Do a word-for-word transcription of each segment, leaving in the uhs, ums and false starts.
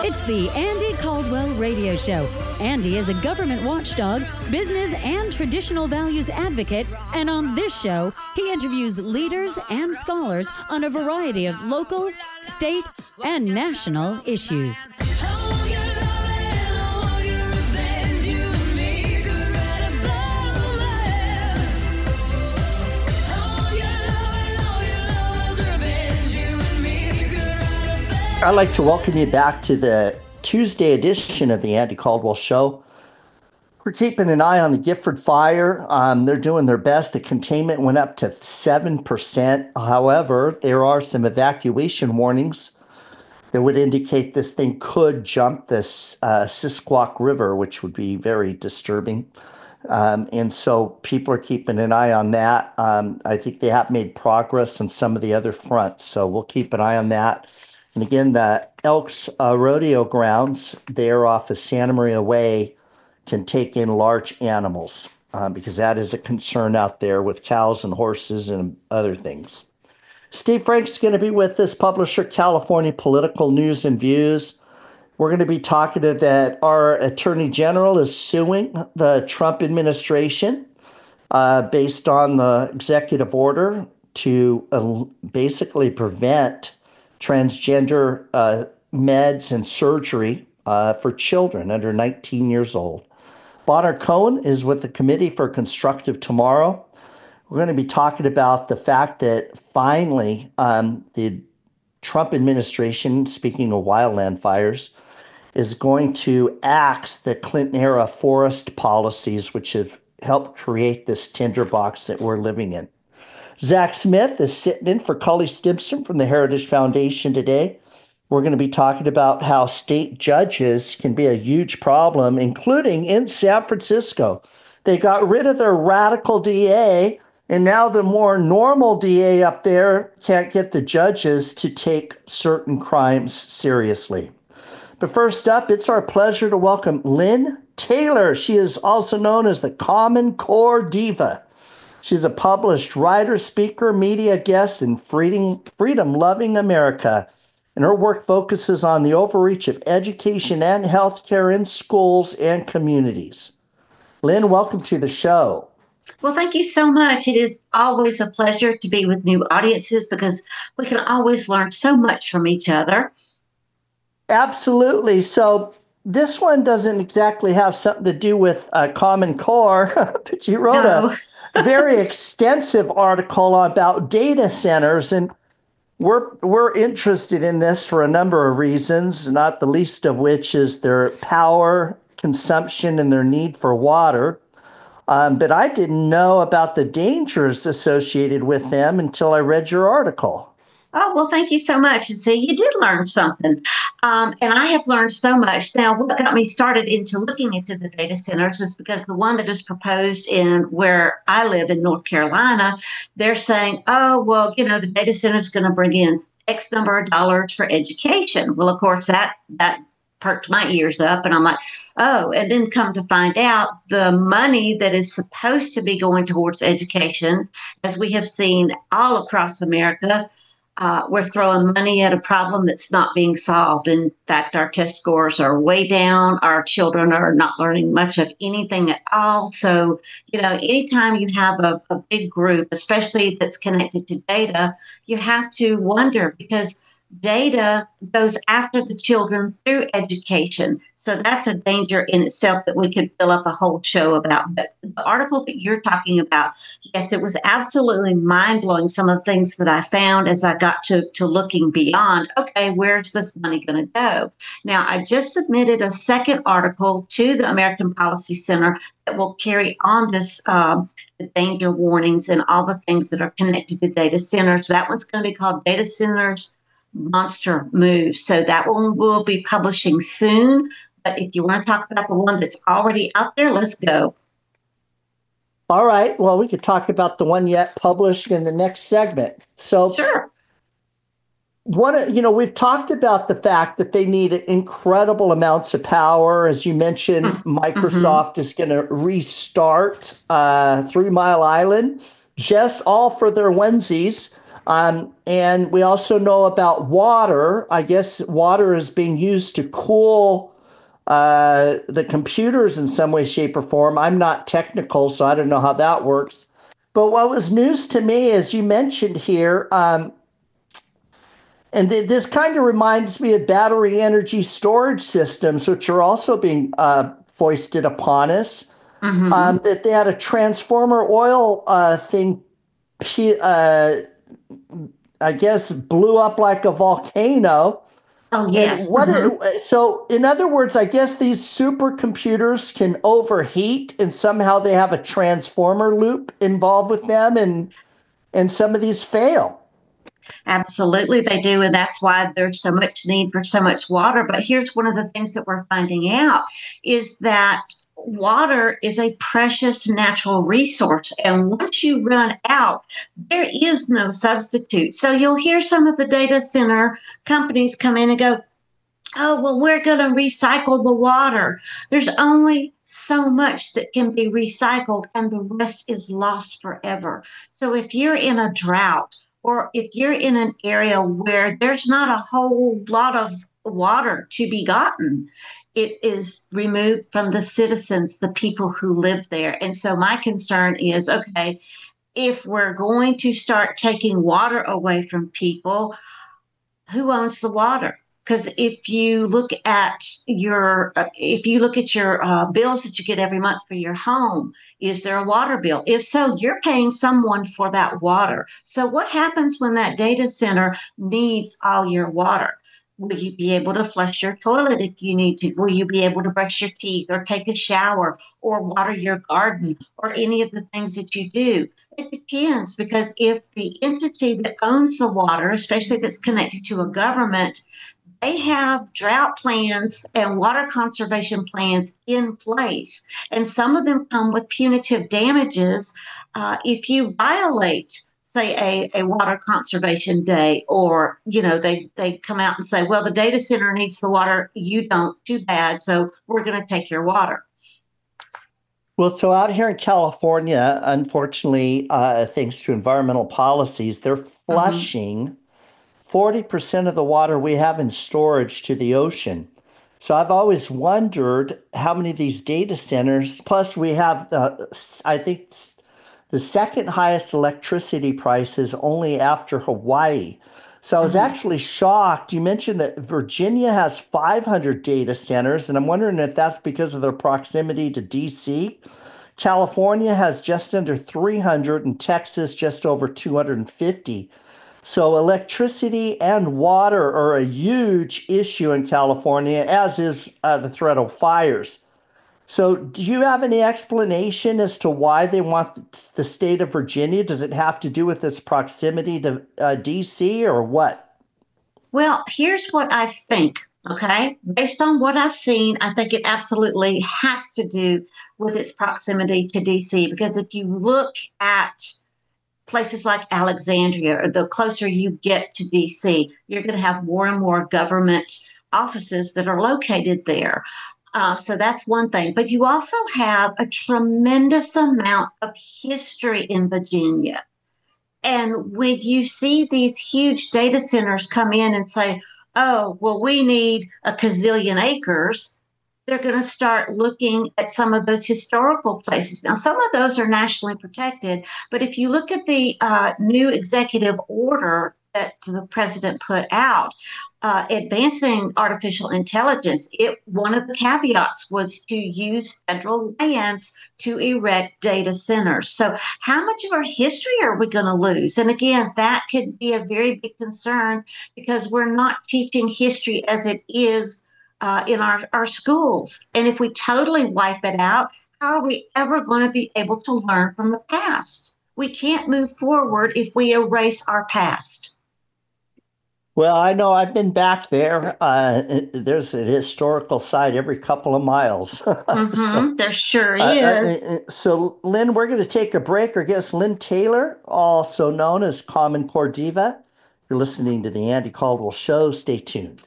It's the Andy Caldwell Radio Show. Andy is a government watchdog, business and traditional values advocate, and on this show, he interviews leaders and scholars on a variety of local, state, and national issues. I'd like to welcome you back to the Tuesday edition of the Andy Caldwell Show. We're keeping an eye on the Gifford fire. Um, they're doing their best. The containment went up to seven percent. However, there are some evacuation warnings that would indicate this thing could jump this uh, Sisquoc River, which would be very disturbing. Um, and so people are keeping an eye on that. Um, I think they have made progress on some of the other fronts. So we'll keep an eye on that. And again, the Elks uh, Rodeo Grounds, they're off of Santa Maria Way, can take in large animals uh, because that is a concern out there with cows and horses and other things. Steve Frank's going to be with us, publisher, California Political News and Views. We're going to be talking to that our Attorney General is suing the Trump administration uh, based on the executive order to uh, basically prevent transgender uh, meds and surgery uh, for children under nineteen years old. Bonner Cohen is with the Committee for Constructive Tomorrow. We're going to be talking about the fact that finally um, the Trump administration, speaking of wildland fires, is going to axe the Clinton-era forest policies, which have helped create this tinderbox that we're living in. Zach Smith is sitting in for Cully Stimson from the Heritage Foundation today. We're going to be talking about how state judges can be a huge problem, including in San Francisco. They got rid of their radical D A, and now the more normal D A up there can't get the judges to take certain crimes seriously. But first up, it's our pleasure to welcome Lynn Taylor. She is also known as the Common Core Diva. She's a published writer, speaker, media guest in freedom, freedom-loving America, and her work focuses on the overreach of education and healthcare in schools and communities. Lynn, welcome to the show. Well, thank you so much. It is always a pleasure to be with new audiences because we can always learn so much from each other. Absolutely. So this one doesn't exactly have something to do with uh, Common Core, but you wrote No. a very extensive article about data centers, and we're we're interested in this for a number of reasons, not the least of which is their power consumption and their need for water. Um, but I didn't know about the dangers associated with them until I read your article. Oh, well, thank you so much. And see, you did learn something. Um, and I have learned so much. Now, what got me started into looking into the data centers is because the one that is proposed in where I live in North Carolina, they're saying, oh, well, you know, the data center is going to bring in X number of dollars for education. Well, of course, that that perked my ears up. And I'm like, oh, and then come to find out the money that is supposed to be going towards education, as we have seen all across America, Uh, we're throwing money at a problem that's not being solved. In fact, our test scores are way down. Our children are not learning much of anything at all. So, you know, anytime you have a, a big group, especially that's connected to data, you have to wonder because data goes after the children through education. So that's a danger in itself that we could fill up a whole show about. But the article that you're talking about, yes, it was absolutely mind-blowing, some of the things that I found as I got to, to looking beyond, okay, where's this money going to go? Now, I just submitted a second article to the American Policy Center that will carry on this um, the danger warnings and all the things that are connected to data centers. That one's going to be called Data Centers Monster Move. So that one will be publishing soon. But if you want to talk about the one that's already out there, let's go. All right. Well, we could talk about the one yet published in the next segment. So, sure. One, you know, we've talked about the fact that they need incredible amounts of power. As you mentioned, mm-hmm. Microsoft is going to restart uh, Three Mile Island, just all for their onesies. Um, and we also know about water. I guess water is being used to cool uh, the computers in some way, shape, or form. I'm not technical, so I don't know how that works. But what was news to me, as you mentioned here, um, and th- this kind of reminds me of battery energy storage systems, which are also being uh, foisted upon us. Mm-hmm. Um, that they had a transformer oil uh, thing, uh, I guess, blew up like a volcano. Oh, yes. And what mm-hmm. it, so, in other words, I guess these supercomputers can overheat, and somehow they have a transformer loop involved with them, and and some of these fail. Absolutely, they do. And that's why there's so much need for so much water. But here's one of the things that we're finding out is that water is a precious natural resource. And once you run out, there is no substitute. So you'll hear some of the data center companies come in and go, oh, well, we're going to recycle the water. There's only so much that can be recycled, and the rest is lost forever. So if you're in a drought, or if you're in an area where there's not a whole lot of water to be gotten, it is removed from the citizens, the people who live there. And so my concern is, okay, if we're going to start taking water away from people, who owns the water? Because if you look at your, uh, if you look at your uh, bills that you get every month for your home, is there a water bill? If so, you're paying someone for that water. So what happens when that data center needs all your water? Will you be able to flush your toilet if you need to? Will you be able to brush your teeth or take a shower or water your garden or any of the things that you do? It depends, because if the entity that owns the water, especially if it's connected to a government, they have drought plans and water conservation plans in place. And some of them come with punitive damages uh, if you violate, say, a, a water conservation day, or, you know, they, they come out and say, well, the data center needs the water, you don't, too bad, so we're going to take your water. Well, so out here in California, unfortunately, uh, thanks to environmental policies, they're flushing mm-hmm. forty percent of the water we have in storage to the ocean. So I've always wondered how many of these data centers, plus we have, uh, I think, the second highest electricity prices only after Hawaii. So I was mm-hmm. actually shocked. You mentioned that Virginia has five hundred data centers, and I'm wondering if that's because of their proximity to D C. California has just under three hundred, and Texas just over two hundred fifty. So electricity and water are a huge issue in California, as is uh, the threat of fires. So do you have any explanation as to why they want the state of Virginia? Does it have to do with this proximity to uh, D C or what? Well, here's what I think, okay? Based on what I've seen, I think it absolutely has to do with its proximity to D C, because if you look at places like Alexandria, or the closer you get to D C, you're going to have more and more government offices that are located there. Uh, so that's one thing. But you also have a tremendous amount of history in Virginia. And when you see these huge data centers come in and say, oh, well, we need a gazillion acres, they're going to start looking at some of those historical places. Now, some of those are nationally protected, but if you look at the uh, new executive order that the president put out, uh, advancing artificial intelligence, it, one of the caveats was to use federal lands to erect data centers. So how much of our history are we going to lose? And again, that could be a very big concern, because we're not teaching history as it is Uh, in our, our schools. And if we totally wipe it out, how are we ever going to be able to learn from the past? We can't move forward if we erase our past. Well, I know I've been back there. Uh, there's a historical site every couple of miles. Mm-hmm. so, there sure uh, is. Uh, so, Lynn, we're going to take a break. Our guest, Lynn Taylor, also known as Common Core Diva. You're listening to The Andy Caldwell Show. Stay tuned.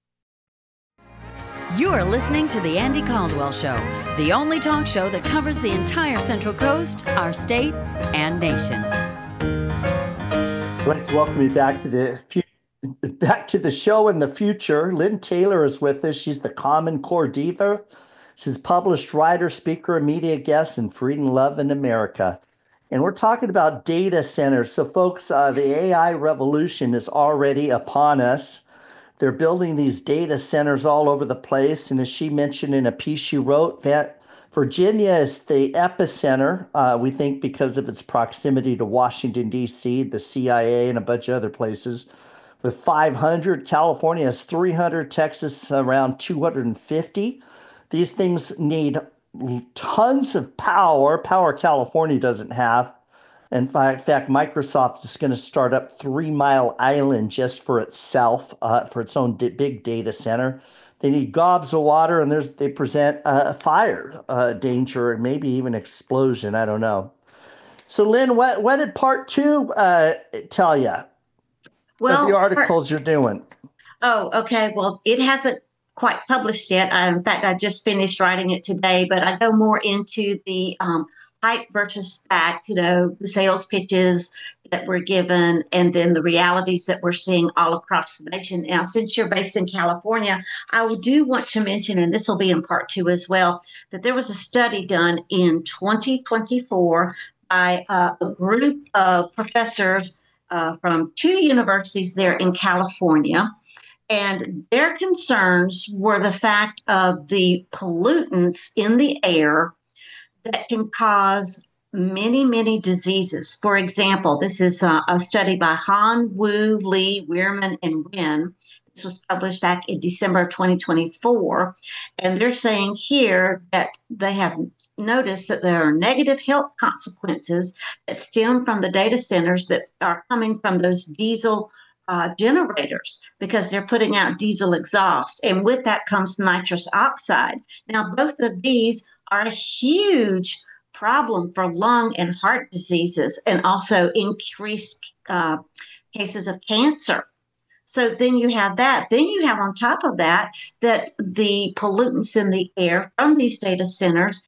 You are listening to The Andy Caldwell Show, the only talk show that covers the entire Central Coast, our state, and nation. I'd like to welcome you back to the fu- back to the show in the future. Lynn Taylor is with us. She's the Common Core diva. She's a published writer, speaker, and media guest in Freedom, Love, and America. And we're talking about data centers. So, folks, uh, the A I revolution is already upon us. They're building these data centers all over the place. And as she mentioned in a piece she wrote, that Virginia is the epicenter, uh, we think, because of its proximity to Washington, D C, the C I A, and a bunch of other places. With five hundred, California has three hundred, Texas around two hundred fifty. These things need tons of power, power California doesn't have. In fact, Microsoft is going to start up Three Mile Island just for itself, uh, for its own di- big data center. They need gobs of water, and there's they present a fire uh, danger, maybe even explosion. I don't know. So, Lynn, what what did part two uh, tell you Well, of the part- articles you're doing? Oh, okay. Well, it hasn't quite published yet. I, in fact, I just finished writing it today, but I go more into the um, hype versus fact, you know, the sales pitches that were given, and then the realities that we're seeing all across the nation. Now, since you're based in California, I do want to mention, and this will be in part two as well, that there was a study done in twenty twenty-four by uh, a group of professors uh, from two universities there in California. And their concerns were the fact of the pollutants in the air that can cause many, many diseases. For example, this is a, a study by Han, Wu, Lee, Weirman, and Wynn. This was published back in December of twenty twenty-four. And they're saying here that they have noticed that there are negative health consequences that stem from the data centers that are coming from those diesel Uh, generators, because they're putting out diesel exhaust. And with that comes nitrous oxide. Now, both of these are a huge problem for lung and heart diseases, and also increased uh, cases of cancer. So then you have that. Then you have on top of that, that the pollutants in the air from these data centers,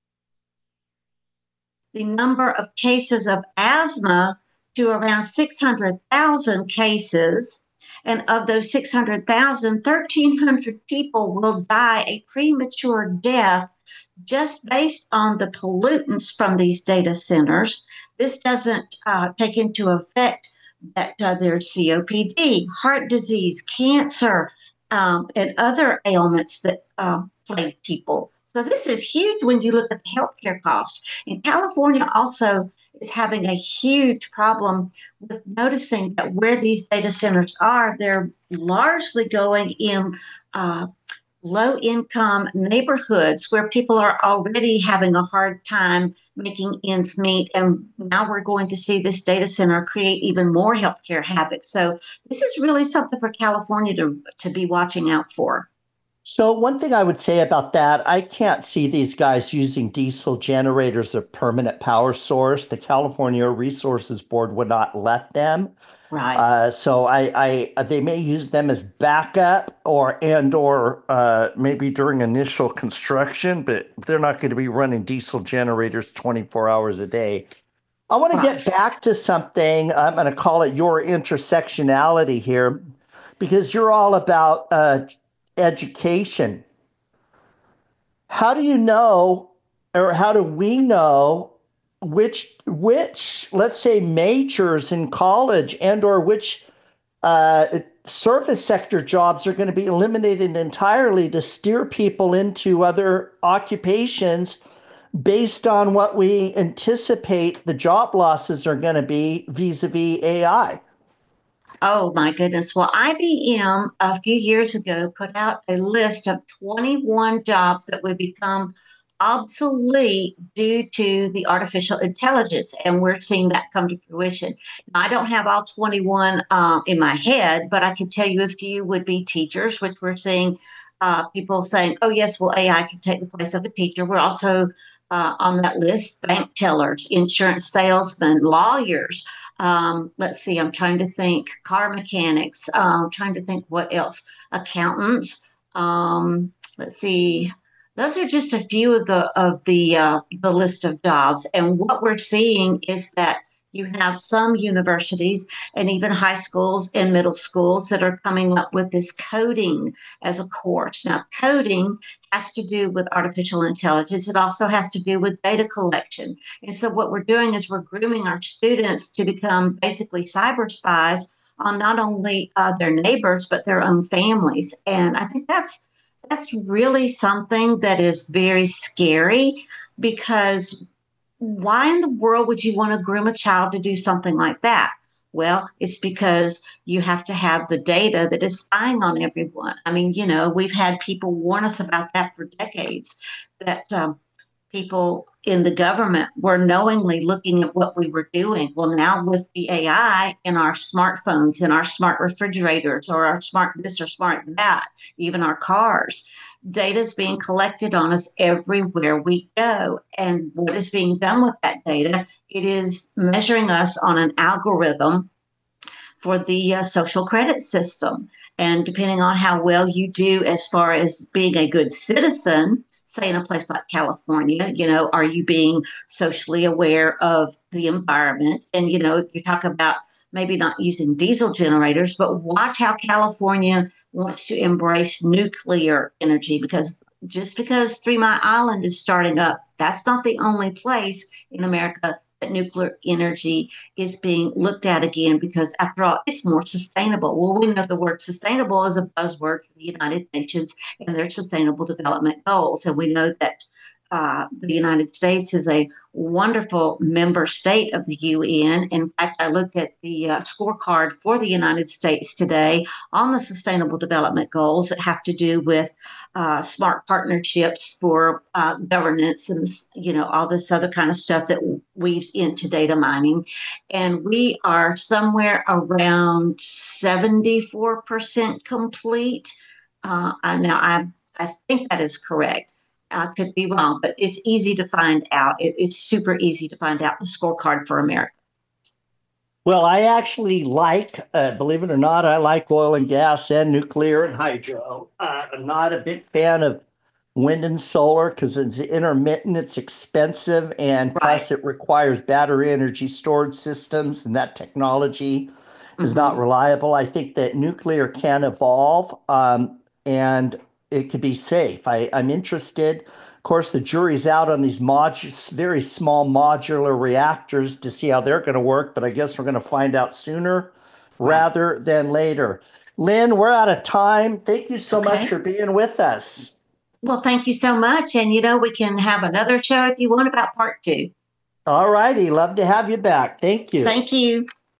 the number of cases of asthma to around six hundred thousand cases. And of those six hundred thousand, thirteen hundred people will die a premature death just based on the pollutants from these data centers. This doesn't uh, take into effect that uh, there's C O P D, heart disease, cancer, um, and other ailments that uh, plague people. So this is huge when you look at the healthcare costs. And California also is having a huge problem with noticing that where these data centers are, they're largely going in uh, low-income neighborhoods where people are already having a hard time making ends meet. And now we're going to see this data center create even more healthcare havoc. So this is really something for California to, to be watching out for. So one thing I would say about that, I can't see these guys using diesel generators as a permanent power source. The California Resources Board would not let them. Right. Uh, so I, I, they may use them as backup or and or uh, maybe during initial construction, but they're not going to be running diesel generators twenty-four hours a day. I want to get back to something. I'm going to call it your intersectionality here, because you're all about uh, education. How do you know, or how do we know which which let's say majors in college and or which uh, service sector jobs are going to be eliminated entirely to steer people into other occupations based on what we anticipate the job losses are going to be vis-a-vis A I? Oh my goodness. Well, I B M a few years ago put out a list of twenty-one jobs that would become obsolete due to the artificial intelligence. And we're seeing that come to fruition. Now, I don't have all twenty-one um, in my head, but I can tell you a few would be teachers, which we're seeing uh, people saying, oh, yes, well, A I can take the place of a teacher. We're also uh, on that list, bank tellers, insurance salesmen, lawyers. Um, let's see, I'm trying to think, car mechanics, I'm um, trying to think what else, accountants. Um, let's see, those are just a few of the of the uh, the list of jobs. And what we're seeing is that You have some universities and even high schools and middle schools that are coming up with this coding as a course. Now, coding has to do with artificial intelligence. It also has to do with data collection. And so what we're doing is we're grooming our students to become basically cyber spies on not only uh, their neighbors, but their own families. And I think that's that's really something that is very scary, because why in the world would you want to groom a child to do something like that? Well, it's because you have to have the data that is spying on everyone. I mean, you know, we've had people warn us about that for decades, that um, people in the government were knowingly looking at what we were doing. Well, now with the A I in our smartphones, in our smart refrigerators, or our smart this or smart that, even our cars, data is being collected on us everywhere we go. And what is being done with that data? It is measuring us on an algorithm for the uh, social credit system. And depending on how well you do as far as being a good citizen, say in a place like California, you know, are you being socially aware of the environment? And, you know, you talk about maybe not using diesel generators, but watch how California wants to embrace nuclear energy, because just because Three Mile Island is starting up, that's not the only place in America that nuclear energy is being looked at again, because after all, it's more sustainable. Well, we know the word sustainable is a buzzword for the United Nations and their sustainable development goals. And we know that uh, the United States is a wonderful member state of the U N. In fact, I looked at the uh, scorecard for the United States today on the Sustainable Development Goals that have to do with uh, smart partnerships for uh, governance and, you know, all this other kind of stuff that weaves into data mining. And we are somewhere around seventy-four percent complete. Uh, now, I, I think that is correct. I could be wrong, but it's easy to find out. It, it's super easy to find out the scorecard for America. Well, I actually like, uh, believe it or not, I like oil and gas and nuclear and hydro. Uh, I'm not a big fan of wind and solar because it's intermittent, it's expensive, and plus Right. it requires battery energy storage systems, and that technology is Mm-hmm. not reliable. I think that nuclear can evolve, um, and it could be safe. I, I'm interested. Of course, the jury's out on these modu- very small modular reactors to see how they're going to work, but I guess we're going to find out sooner Right. rather than later. Lynn, we're out of time. Thank you so much Okay. for being with us. Well, thank you so much. And, you know, we can have another show if you want about part two. All righty. Love to have you back. Thank you. Thank you.